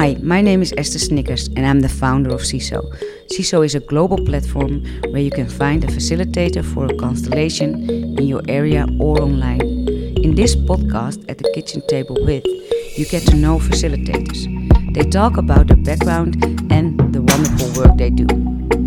Hi, my name is Esther Snickers and I'm the founder of CISO. CISO is a global platform where you can find a facilitator for a constellation in your area or online. In this podcast, At the Kitchen Table With, you get to know facilitators. They talk about their background and the wonderful work they do.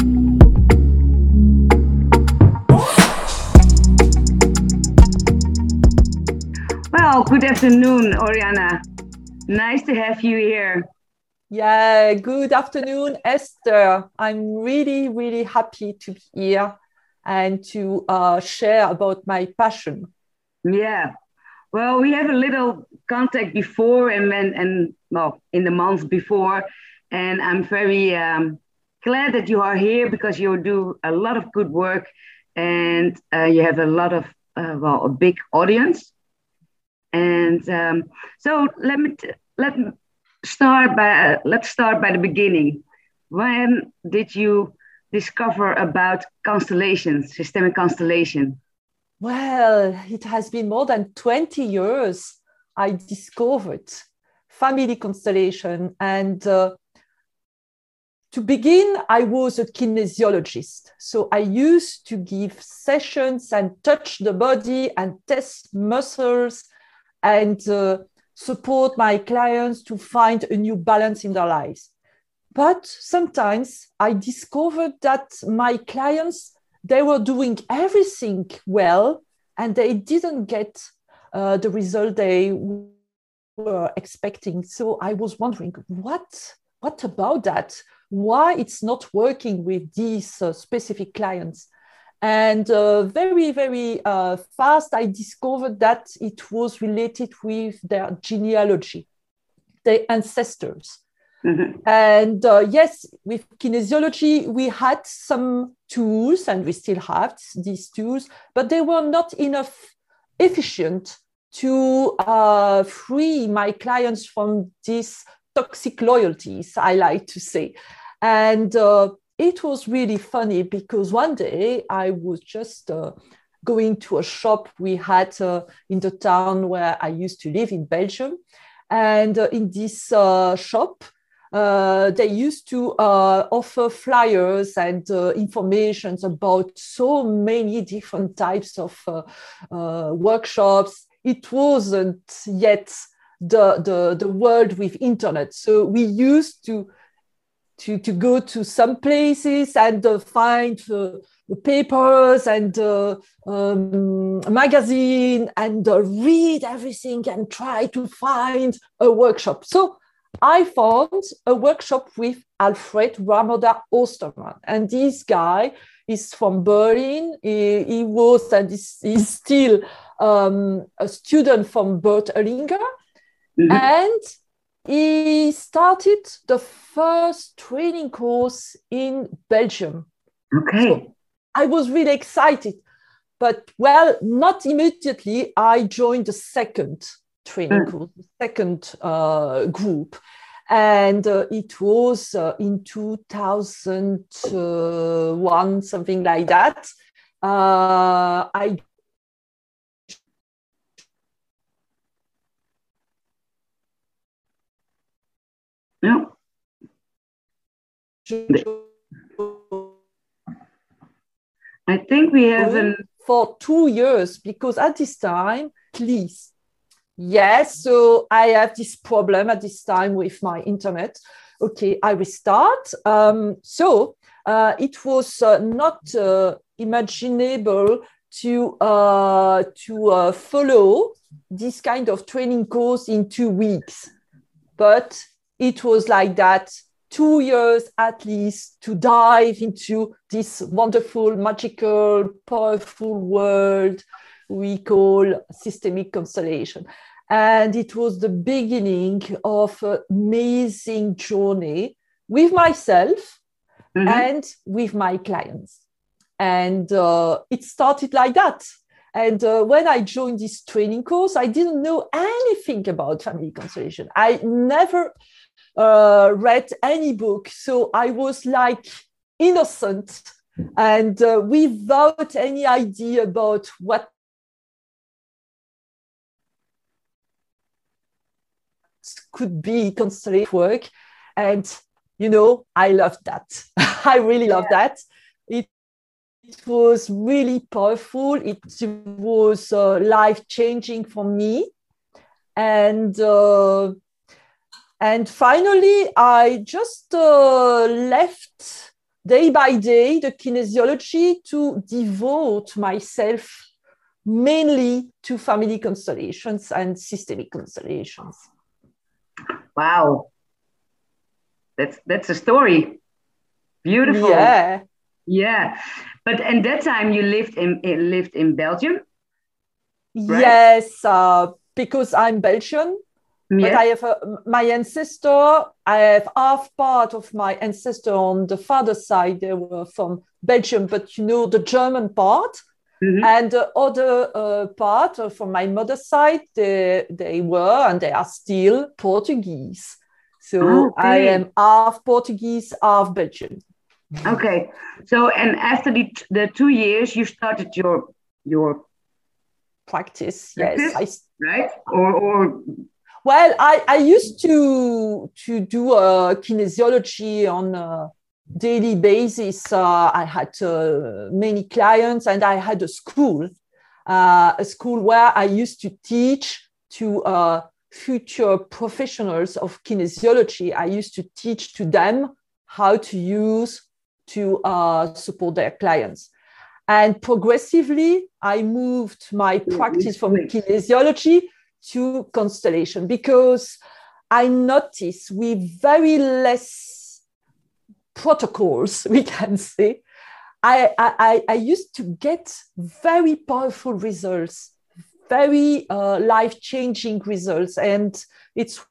Well, good afternoon, Oriana. Nice to have you here. Yeah, good afternoon, Esther. I'm really happy to be here and to share about my passion. Yeah. Well, we have a little contact before and in the months before, and I'm very glad that you are here because you do a lot of good work and you have a lot of a big audience. And so let's start by the beginning. When did you discover about constellations, systemic constellation? Well, it has been more than 20 years I discovered family constellation. And to begin, I was a kinesiologist. So I used to give sessions and touch the body and test muscles and support my clients to find a new balance in their lives. But sometimes I discovered that my clients, they were doing everything well and they didn't get the result they were expecting. So I was wondering, what about that? Why it's not working with these specific clients? And very fast, I discovered that it was related with their genealogy, their ancestors. Mm-hmm. And yes, with kinesiology, we had some tools, and we still have these tools, but they were not enough efficient to free my clients from these toxic loyalties, I like to say. And it was really funny because one day I was just going to a shop we had in the town where I used to live in Belgium. And in this shop, they used to offer flyers and information about so many different types of workshops. It wasn't yet the world with internet. So we used to go to some places and find the papers and magazine and read everything and try to find a workshop. So I found a workshop with Alfred Ramoda Osterman. And this guy is from Berlin. He was and is still a student from Bert Hellinger. Mm-hmm. And he started the first training course in Belgium. Okay. So I was really excited. But, well, not immediately. I joined the second training course, the second group. And it was in 2001, something like that. No. I think we have for 2 years because at this time, please. Yes, so I have this problem at this time with my internet. Okay, I restart. So it was not imaginable to follow this kind of training course in 2 weeks. But it was like that, 2 years at least, to dive into this wonderful, magical, powerful world we call systemic constellation. And it was the beginning of an amazing journey with myself and with my clients. And it started like that. And when I joined this training course, I didn't know anything about family constellation. I never read any book. So I was like innocent and without any idea about what could be constellation work. And, I loved that. I really loved that. It was really powerful. It was life-changing for me. And finally, I just left day by day the kinesiology to devote myself mainly to family constellations and systemic constellations. Wow. That's a story. Beautiful. Yeah. Yeah. But at that time you lived in Belgium? Right? Yes, because I'm Belgian. But Yes. I have my ancestor, I have half part of my ancestor on the father's side, they were from Belgium, but the German part. Mm-hmm. And the other part from my mother's side, they were and they are still Portuguese. So I am half Portuguese, half Belgian. Okay. So, and after the 2 years, you started your practice. Yes. Right? Or well, I used to do kinesiology on a daily basis. I had many clients, and I had a school where I used to teach to future professionals of kinesiology. I used to teach to them how to use to support their clients. And progressively, I moved my practice from kinesiology to constellation, because I noticed with very less protocols, we can say, I used to get very powerful results, very life-changing results. And it's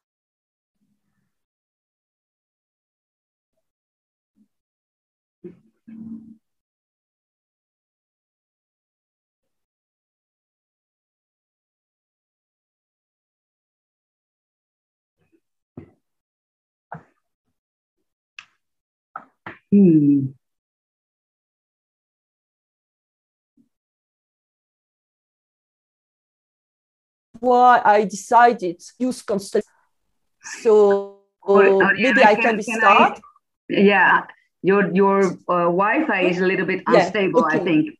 why I decided to use constellation. So maybe I can start. Yeah, your Wi-Fi is a little bit unstable, okay. I think.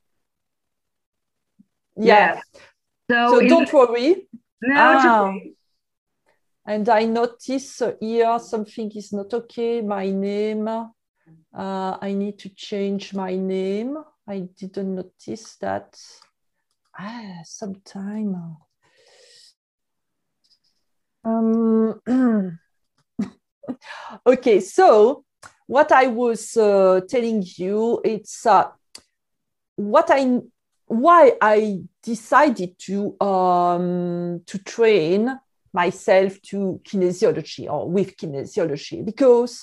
Yeah. So don't worry. No, it's okay. And I notice here something is not okay. My name. I need to change my name. I didn't notice that. Sometime. Okay, so what I was telling you, it's why I decided to train myself to kinesiology or with kinesiology, because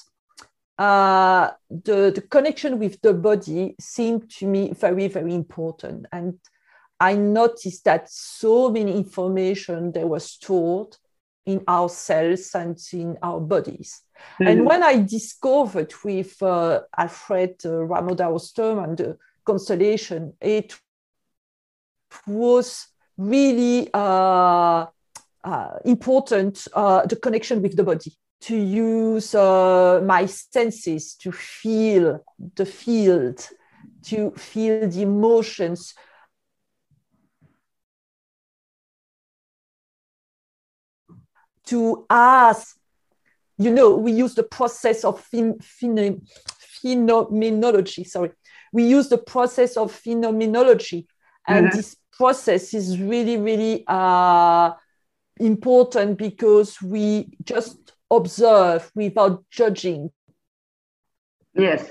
the connection with the body seemed to me very, very important. And I noticed that so many information that was stored in our cells and in our bodies. Mm-hmm. And when I discovered with Alfred Ramodau-Sturm and the constellation, it was really important, the connection with the body, to use my senses to feel the field, to feel the emotions, to ask, we use the process of phenomenology. Sorry, we use the process of phenomenology, and this process is really, really important, because we just observe without judging. Yes.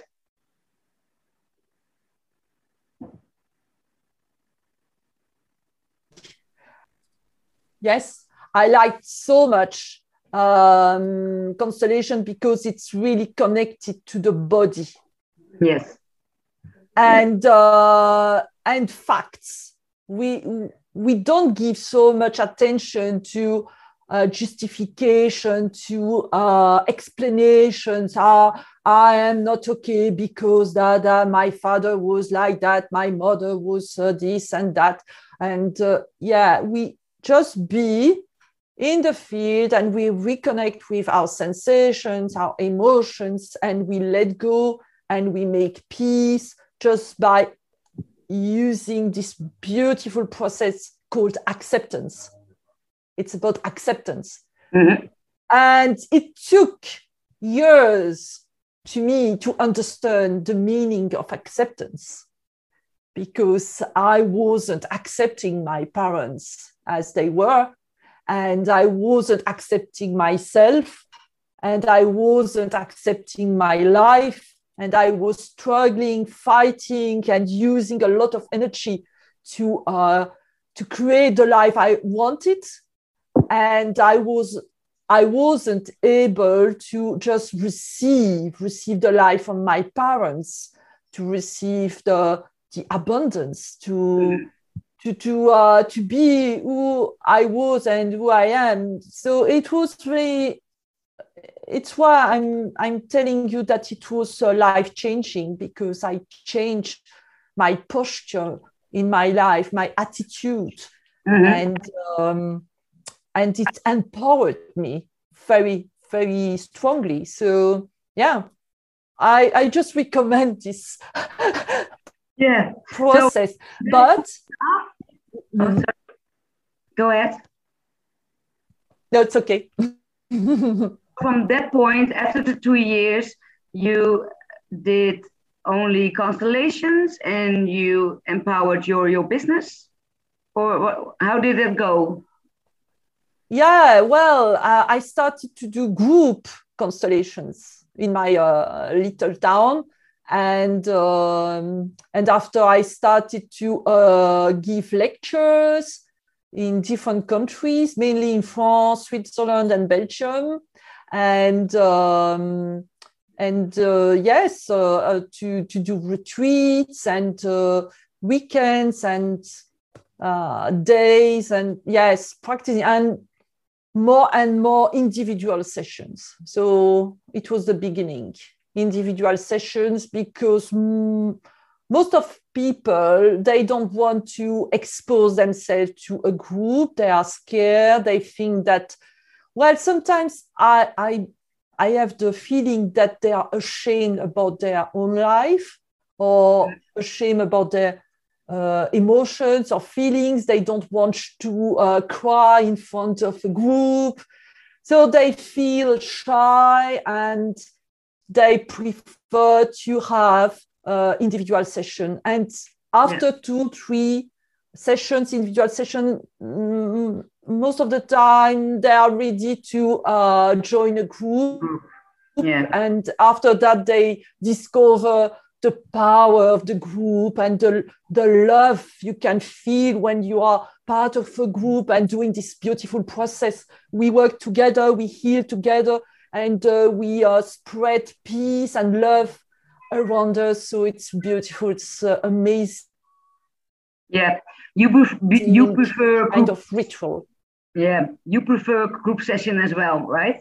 Yes, I liked so much constellation, because it's really connected to the body. Yes. And facts. We don't give so much attention to justification, to explanations. I am not okay because that my father was like that, my mother was this and that. And we just be in the field, and we reconnect with our sensations, our emotions, and we let go and we make peace just by using this beautiful process called acceptance. It's about acceptance. Mm-hmm. And it took years to me to understand the meaning of acceptance, because I wasn't accepting my parents as they were, and I wasn't accepting myself, and I wasn't accepting my life, and I was struggling, fighting, and using a lot of energy to create the life I wanted. And I wasn't able to just receive the life from my parents, to receive the abundance, to be who I was and who I am. So it was really, it's why I'm telling you that it was life-changing, because I changed my posture in my life, my attitude, and it empowered me very, very strongly. So yeah, I just recommend this process. So, but go ahead. No, it's okay. From that point, after the 2 years, you did only constellations and you empowered your business, or how did it go? Yeah, well, I started to do group constellations in my little town, and after I started to give lectures in different countries, mainly in France, Switzerland, and Belgium, and yes, to do retreats and weekends and days, and yes, practicing, and more individual sessions. So it was the beginning, individual sessions, because most of people, they don't want to expose themselves to a group. They are scared. They think that, well, sometimes I have the feeling that they are ashamed about their own life, or ashamed about their emotions or feelings. They don't want to cry in front of a group. So they feel shy, and they prefer to have individual session. And after 2-3 sessions, individual session, most of the time they are ready to join a group. And after that, they discover the power of the group and the love you can feel when you are part of a group and doing this beautiful process. We work together, we heal together, and we spread peace and love around us. So it's beautiful. It's amazing. Yeah, you prefer group, kind of ritual. Yeah, you prefer group session as well, right?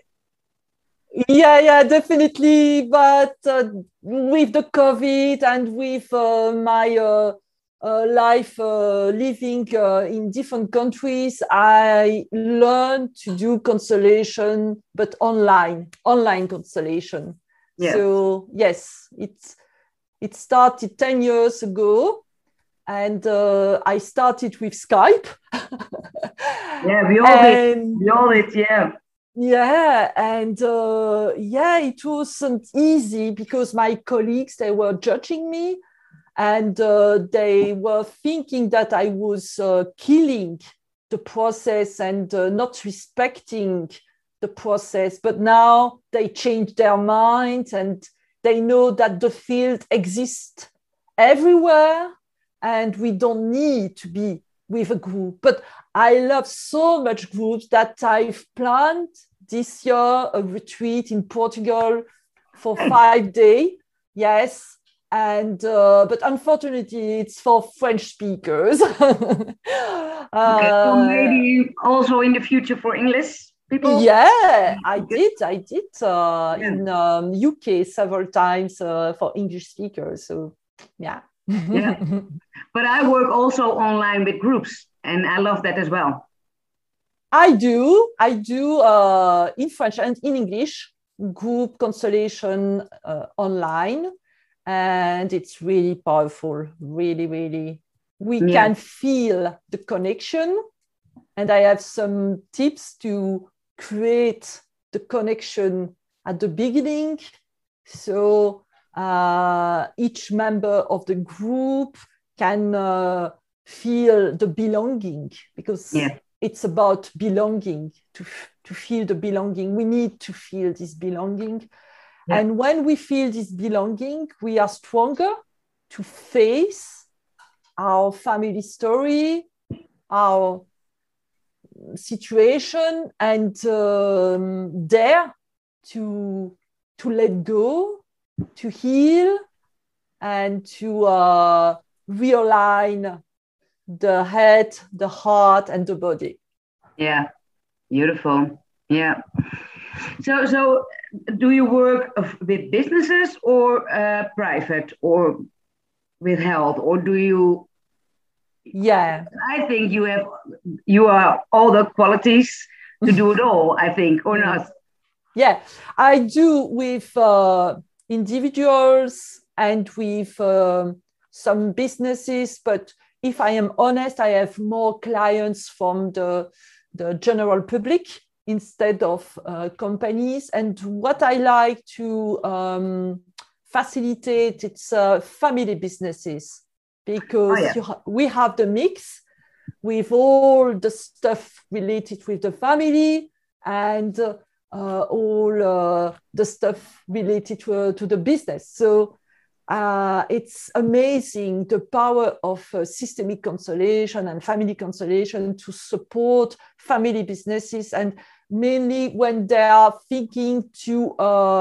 Yeah, definitely. But with the COVID and with my life living in different countries, I learned to do constellation, but online constellation. Yeah. So yes, it started 10 years ago, and I started with Skype. Yeah, we all did, yeah. Yeah, and it wasn't easy, because my colleagues, they were judging me, and they were thinking that I was killing the process and not respecting the process. But now they changed their minds, and they know that the field exists everywhere, and we don't need to be with a group. But I love so much groups that I've planned this year a retreat in Portugal for 5 days. Yes. And but unfortunately, it's for French speakers. Okay, so maybe also in the future for English people? Yeah, I did in UK several times for English speakers. So yeah. But I work also online with groups, and I love that as well. I do in French and in English, group constellation online. And it's really powerful, really, really. We can feel the connection. And I have some tips to create the connection at the beginning. So each member of the group can feel the belonging, because it's about belonging, to feel the belonging. We need to feel this belonging. Yeah. And when we feel this belonging, we are stronger to face our family story, our situation, and dare to let go, to heal, and to realign the head, the heart, and the body. Yeah, beautiful. Yeah. So do you work with businesses or private, or with health, or do you? Yeah, I think you are all the qualities to do it all, I think, or not? Yeah, I do with individuals and with some businesses, but if I am honest, I have more clients from the general public instead of companies. And what I like to facilitate, it's family businesses, because we have the mix with all the stuff related with the family and all the stuff related to the business. So it's amazing the power of systemic constellation and family constellation to support family businesses, and mainly when they are thinking to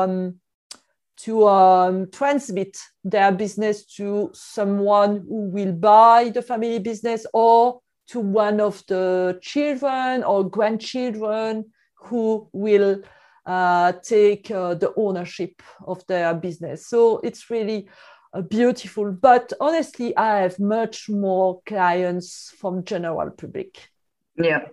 transmit their business to someone who will buy the family business, or to one of the children or grandchildren who will take the ownership of their business. So it's really beautiful. But honestly, I have much more clients from general public. Yeah.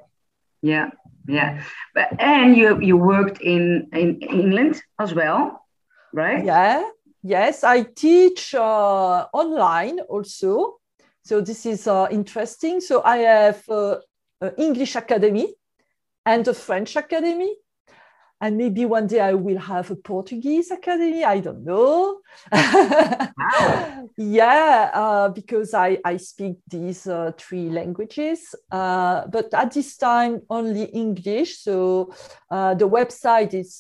And you worked in England as well, right? Yeah. Yes, I teach online also. So this is interesting. So I have an English academy and a French academy. And maybe one day I will have a Portuguese academy. I don't know. Wow. Yeah, because I speak these 3 languages. But at this time, only English. So the website is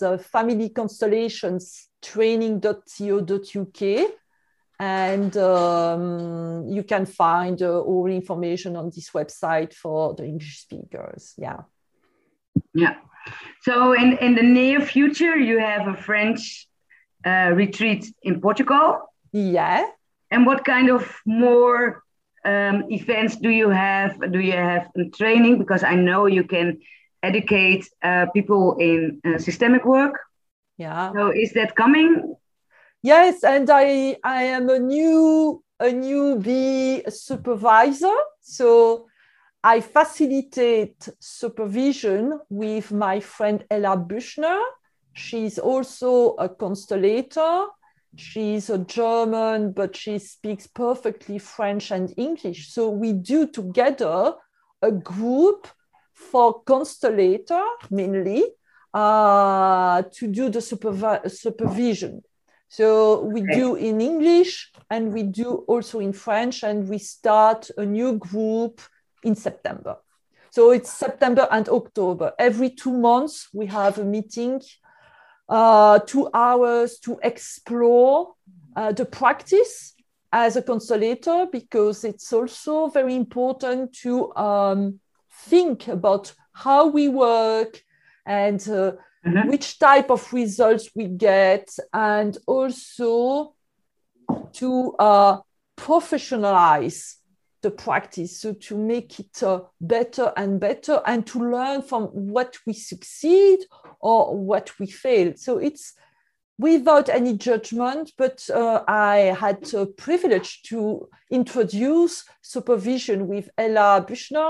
familyconstellationstraining.co.uk. And you can find all information on this website for the English speakers. Yeah. Yeah. So in the near future, you have a French retreat in Portugal. Yeah. And what kind of more events do you have? Do you have training? Because I know you can educate people in systemic work. Yeah. So is that coming? Yes, and I am a newbie supervisor. So I facilitate supervision with my friend Ella Büchner. She's also a constellator. She's a German, but she speaks perfectly French and English. So we do together a group for constellator, mainly, to do the supervision. So we do in English and we do also in French, and we start a new group in September. So it's September and October. Every 2 months, we have a meeting, 2 hours to explore the practice as a constellator, because it's also very important to think about how we work and which type of results we get, and also to professionalize the practice, so to make it better and better, and to learn from what we succeed or what we fail. So it's without any judgment, but I had the privilege to introduce supervision with Ella Büchner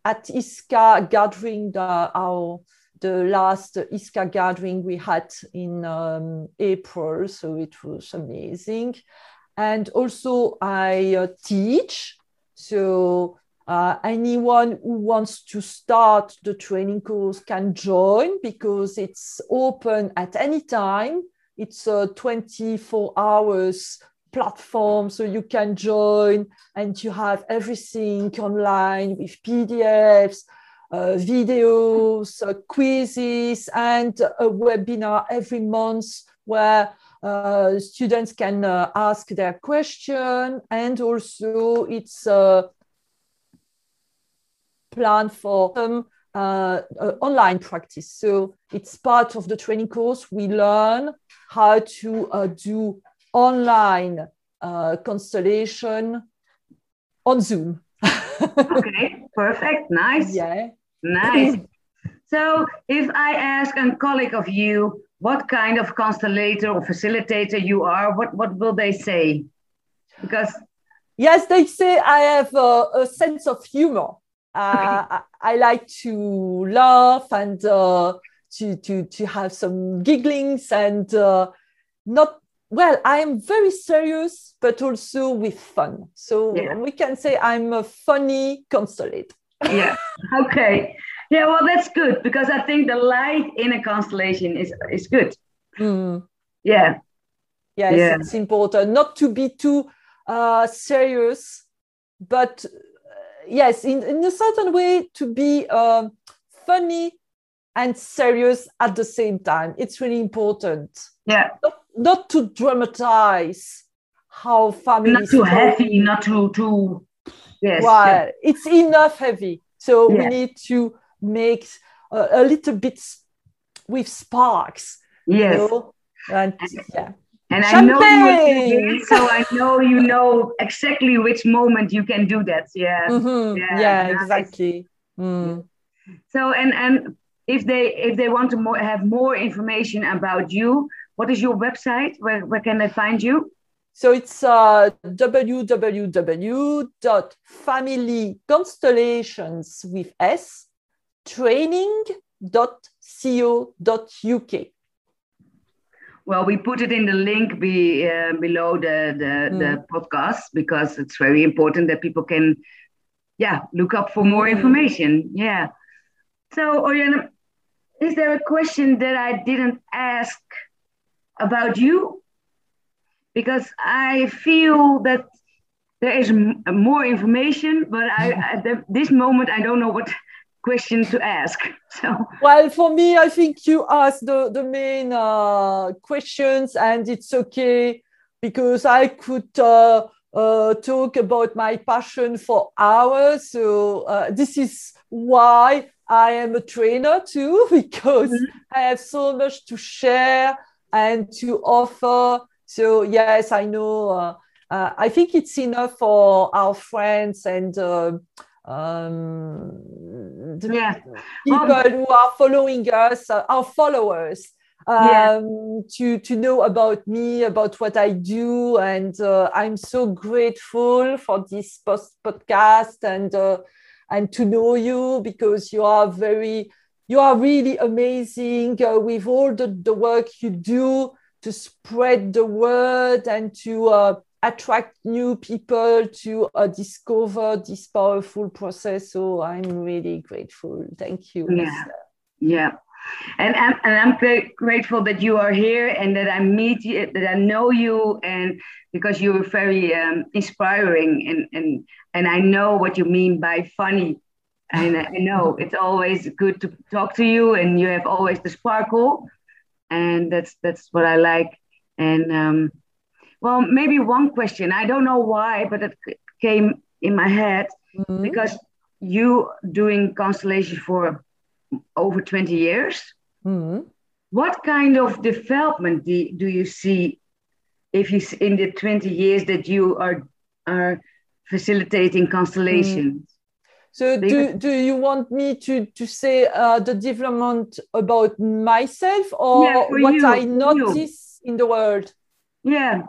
at ISCA gathering, the last ISCA gathering we had in April. So it was amazing. And also I teach. So anyone who wants to start the training course can join because it's open at any time. It's a 24 hours platform, so you can join and you have everything online with PDFs, videos, quizzes, and a webinar every month where students can ask their question. And also it's a plan for some online practice. So it's part of the training course. We learn how to do online constellation on Zoom. Okay, perfect. Nice. Yeah. Nice. So if I ask a colleague of you what kind of constellator or facilitator you are, what will they say? Because yes, they say I have a sense of humor. I like to laugh and to have some gigglings and not, well, I am very serious, but also with fun. So we can say I'm a funny constellator. Yeah. Okay. Yeah, well, that's good because I think the light in a constellation is good. Mm. Yeah. Yes, yeah. It's important not to be too serious, but yes, in a certain way to be funny and serious at the same time. It's really important. Yeah. Not to dramatize how family. Not too heavy, not too. Yes. Well, yeah. It's enough heavy. So we need to make a little bit with sparks. Yes. You know? And yeah. And champagne! I know you, so I know you know exactly which moment you can do that. Yeah. Mm-hmm. Yeah, nice. Exactly. Mm. So and if they want to have more information about you, what is your website? Where can they find you? So it's www.familyconstellations with S training.co.uk. Well, we put it in the link below the podcast because it's very important that people can, look up for more information. Yeah. So, Oriana, is there a question that I didn't ask about you? Because I feel that there is more information, but at this moment, I don't know what question to ask. So, well, for me, I think you asked the main questions, and it's okay because I could talk about my passion for hours. So this is why I am a trainer too, because I have so much to share and to offer. So yes, I know. I think it's enough for our friends and people who are following us, our followers, to know about me, about what I do. And I'm so grateful for this podcast and to know you because you are really amazing with all the work you do to spread the word and to attract new people to discover this powerful process. So I'm really grateful. Thank you. Yeah. And I'm grateful that you are here and that I meet you, that I know you, and because you're very inspiring and I know what you mean by funny. And I know it's always good to talk to you, and you have always the sparkle, and that's what I like. And well, maybe one question. I don't know why, but it came in my head because you doing constellation for over 20 years. What kind of development do you see if you in the 20 years that you are facilitating constellations? So do you want me to say the development about myself or what I notice in the world? Yeah.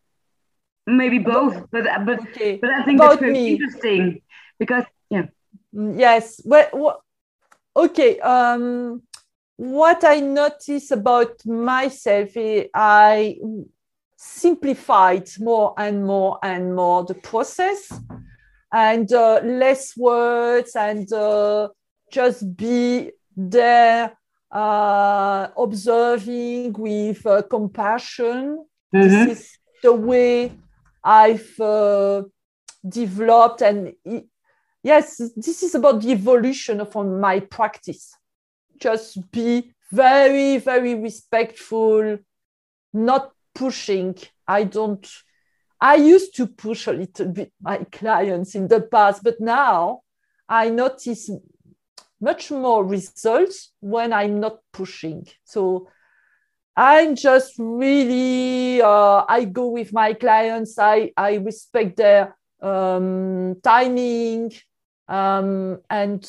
Maybe both, but I think okay. that's very interesting because Yes. Well, okay. What I notice about myself is I simplified more and more and more the process, and less words, and just be there, observing with compassion. Mm-hmm. This is the way I've developed, and yes, this is about the evolution of my practice. Just be very, very respectful, not pushing. I used to push a little bit my clients in the past, but now I notice much more results when I'm not pushing. So I'm just really, I go with my clients, I respect their timing, and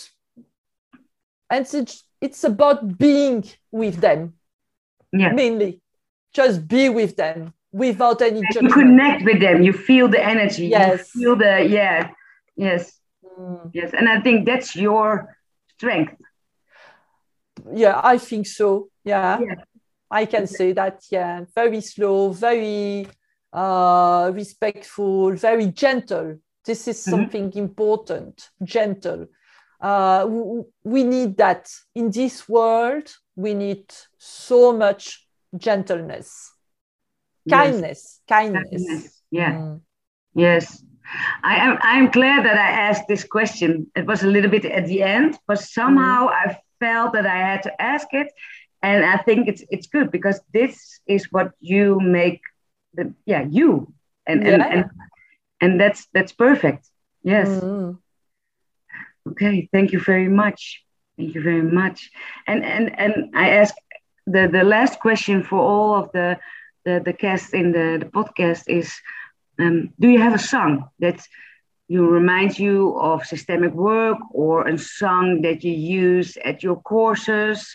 it's about being with them, mainly. Just be with them without any judgment. You connect with them, you feel the energy, yes. You feel the, yes. And I think that's your strength. Yeah, I think so. Yeah. I can say that. Yeah, very slow, very respectful, very gentle. This is something important. Gentle. We need that in this world. We need so much gentleness, kindness. Yeah. Yes. I'm glad that I asked this question. It was a little bit at the end, but somehow I felt that I had to ask it. And I think it's good, because this is what you make you. And that's perfect. Yes. Okay. Thank you very much. Thank you very much. And I ask the last question for all of the guests in the podcast is, do you have a song that reminds you of systemic work, or a song that you use at your courses?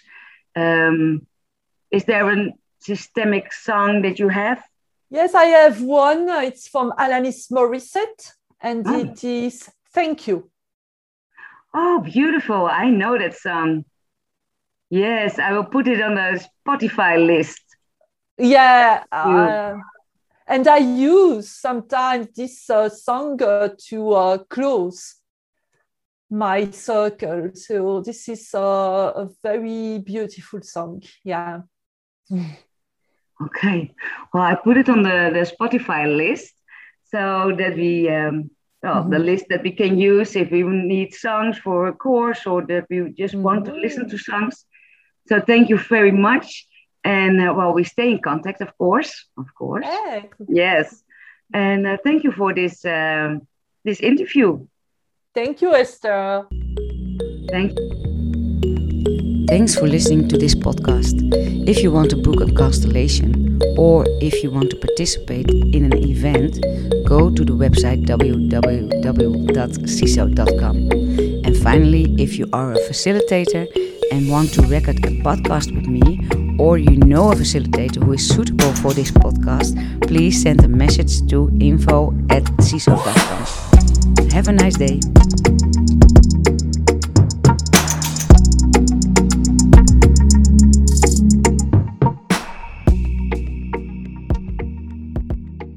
Is there a systemic song that you have? Yes, I have one. It's from Alanis Morissette, and it is Thank You. Oh, beautiful. I know that song. Yes, I will put it on the Spotify list. Yeah. And I use sometimes this song to close my circle. So this is a very beautiful song. Yeah. Okay. Well, I put it on the Spotify list, so that we, the list that we can use if we need songs for a course, or that we just want to listen to songs. So thank you very much. And we stay in contact, of course. Hey. Yes. And thank you for this interview. Thank you, Esther. Thank you. Thanks for listening to this podcast. If you want to book a constellation, or if you want to participate in an event, go to the website www.ciso.com. And finally, if you are a facilitator and want to record a podcast with me, or you know a facilitator who is suitable for this podcast, please send a message to info@ciso.com. Have a nice day.